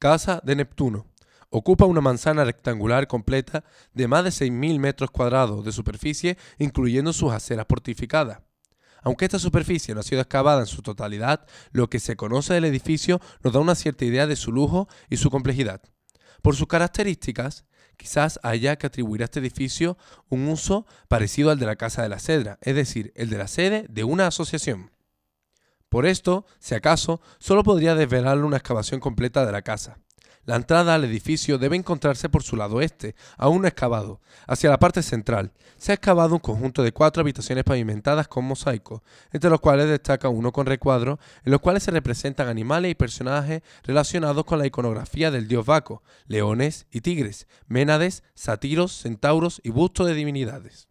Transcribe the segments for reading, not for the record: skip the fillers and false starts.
Casa de Neptuno. Ocupa una manzana rectangular completa de más de 6.000 metros cuadrados de superficie, incluyendo sus aceras fortificadas. Aunque esta superficie no ha sido excavada en su totalidad, lo que se conoce del edificio nos da una cierta idea de su lujo y su complejidad. Por sus características, quizás haya que atribuir a este edificio un uso parecido al de la Casa de la Cedra, es decir, el de la sede de una asociación. Por esto, si acaso, solo podría desvelarle una excavación completa de la casa. La entrada al edificio debe encontrarse por su lado este, aún no excavado. Hacia la parte central, se ha excavado un conjunto de 4 habitaciones pavimentadas con mosaicos, entre los cuales destaca uno con recuadros, en los cuales se representan animales y personajes relacionados con la iconografía del dios Baco, leones y tigres, ménades, sátiros, centauros y bustos de divinidades.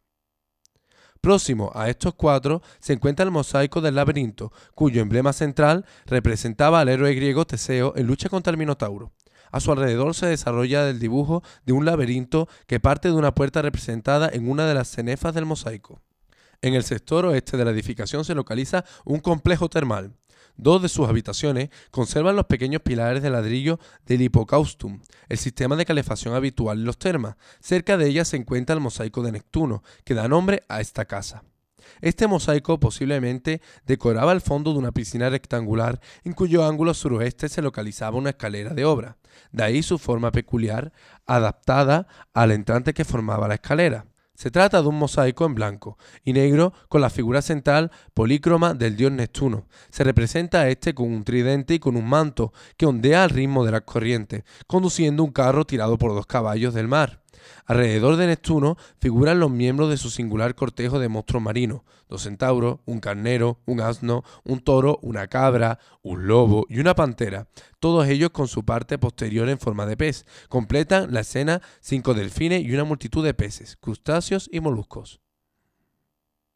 Próximo a estos 4 se encuentra el mosaico del laberinto, cuyo emblema central representaba al héroe griego Teseo en lucha contra el Minotauro. A su alrededor se desarrolla el dibujo de un laberinto que parte de una puerta representada en una de las cenefas del mosaico. En el sector oeste de la edificación se localiza un complejo termal. 2 de sus habitaciones conservan los pequeños pilares de ladrillo del hipocaustum, el sistema de calefacción habitual en los termas. Cerca de ellas se encuentra el mosaico de Neptuno, que da nombre a esta casa. Este mosaico posiblemente decoraba el fondo de una piscina rectangular en cuyo ángulo suroeste se localizaba una escalera de obra. De ahí su forma peculiar, adaptada al entrante que formaba la escalera. Se trata de un mosaico en blanco y negro con la figura central polícroma del dios Neptuno. Se representa a este con un tridente y con un manto que ondea al ritmo de las corrientes, conduciendo un carro tirado por 2 caballos del mar. Alrededor de Neptuno figuran los miembros de su singular cortejo de monstruos marinos: 2 centauros, un carnero, un asno, un toro, una cabra, un lobo y una pantera, todos ellos con su parte posterior en forma de pez. Completan la escena 5 delfines y una multitud de peces, crustáceos y moluscos.